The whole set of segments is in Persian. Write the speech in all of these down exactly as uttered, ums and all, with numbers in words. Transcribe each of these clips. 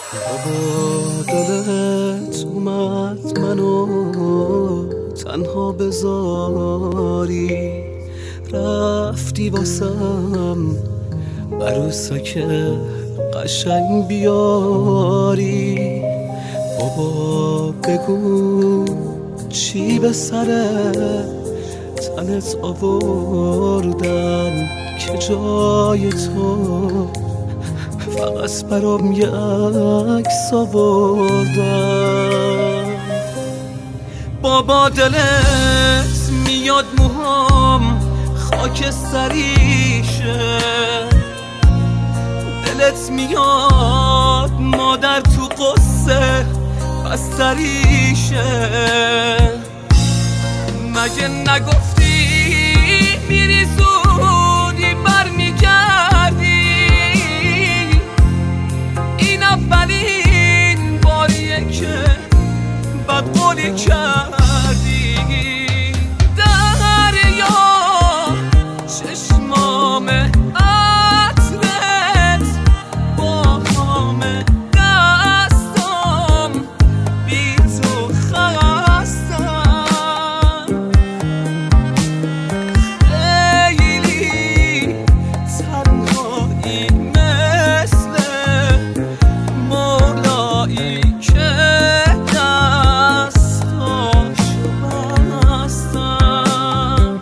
بابا دلت اومد منو تنها بذاری، رفتی واسم عروسک قشنگ بیاری. بابا بگو چی به سر تنت آوردن که جای تو فقط برام یه عکس آوردن. بابا دلت میاد موهام خاک سریشه، دلت میاد مادر تو قصه بستریشه. مگه نگفتی میری زودی برمیگردی؟ این اولین باریه که بد قولی کردی. دریا چشمام عطرت با همه دستام بی تو خستم. خیلی تنهایی مثل مولایی که دستاش بستم.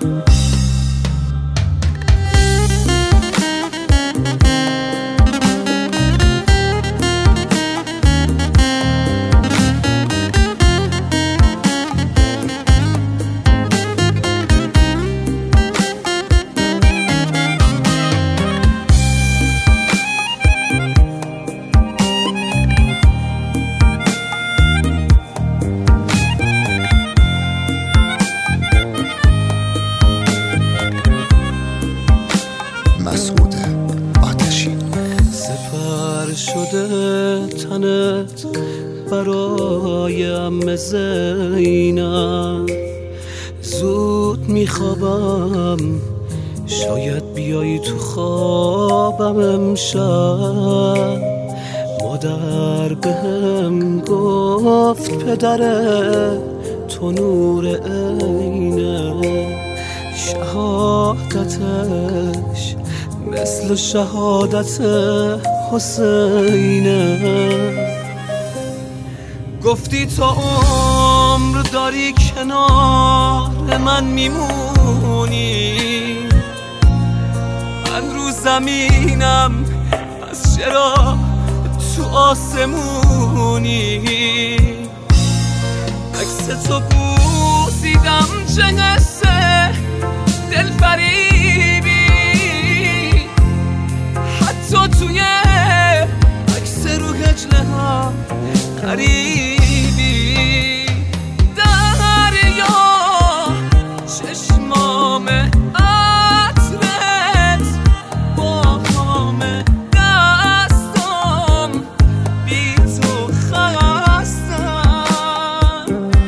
مسعود آتشی. سپر شده تنت برای عمه زینب، زود میخوابم شاید بیایی تو خوابم امشب. مادر بهم گفت پدره تو نور عینه، شهادتش مثل شهادت حسینه. گفتی تا عمر داری کنار من میمونی، من رو زمینم پس چرا تو آسمونی؟ عکس تو بوسیدم چه قصه دل فریبی، حتی توی عکس رو هجله هم قریبی. دریا چشمام عطرت با همه دستام بی تو خستم.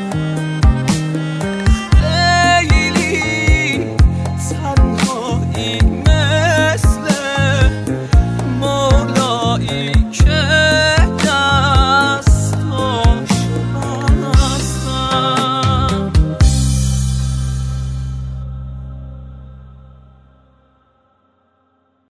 خیلی تنهایی مثل مولایی که